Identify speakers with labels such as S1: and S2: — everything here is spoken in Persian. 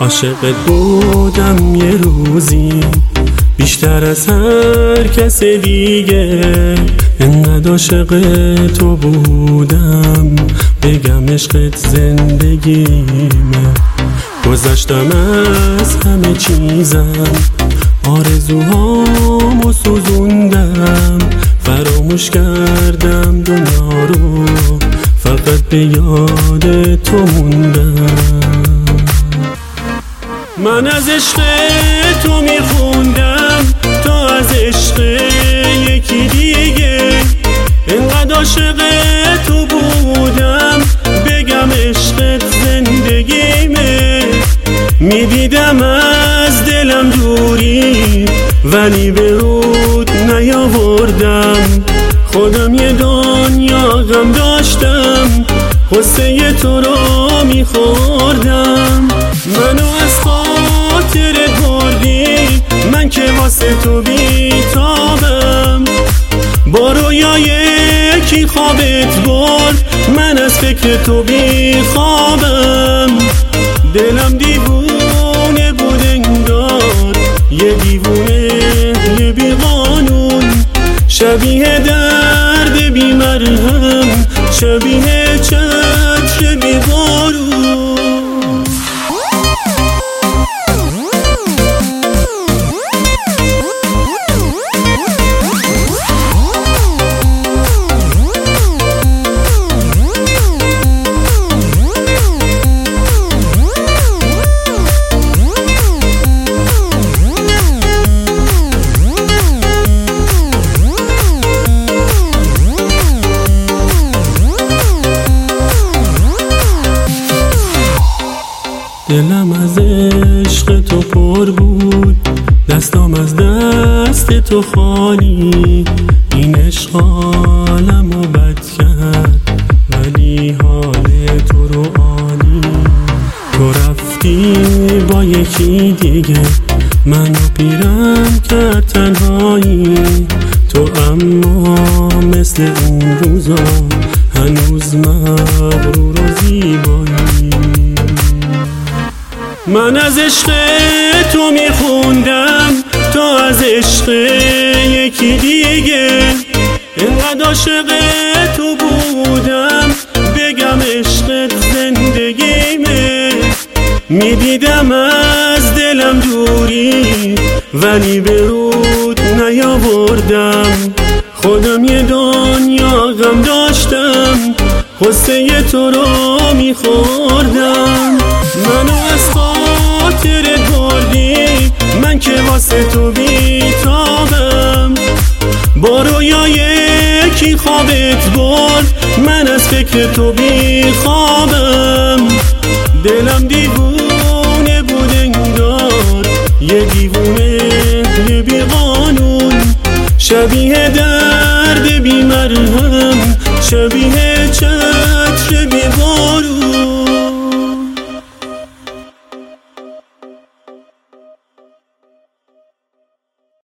S1: عاشقت بودم یه روزی بیشتر از هر کس دیگه، انقدر عاشق تو بودم بگم عشقت زندگیمه. گذشتم از همه چیزم، آرزوهامو سوزوندم، فراموش کردم دنیا رو، فقط به یاد تو موندم. من از عشق تو میخوندم تا از عشق یکی دیگه، اینقدر عاشق تو بودم بگم عشقت زندگیمه. میدیدم از دلم دوری ولی به رود نیاوردم، خودم یه دنیا غم داشتم قصه تو رو میخوردم. منو از خاطر بردی، من که واسه تو بیتابم، با رویای یکی خوابت برد، من از فکر تو بیخوابم. دلم دیوونه بود انگار، یه دیوونه یه بیقانون، شبیه درد بی مرهم، شبیه چتر بی بارون. دلم از عشق تو پر بود، دستام از دست تو خالی، این عشق حالمو بد کرد ولی حال تو رو عالی. تو رفتی با یکی دیگه، منو پیرم کرد تنهایی، تو اما مثل اون روزا هنوز مغرور و زیبایی. من از عشق تو میخوندم تا از عشق یکی دیگه، اینقدر عاشق تو بودم بگم عشقت زندگیمه. میدیدم از دلم دوری ولی به رود نیاوردم، خودم یه دنیا غم داشتم قصه تو رو میخوردم. منو از خاطرت بردی، من که واسه تو بیتابم، با رویای یکی خوابت برد، من از فکر تو بیخوابم. دلم دیوونه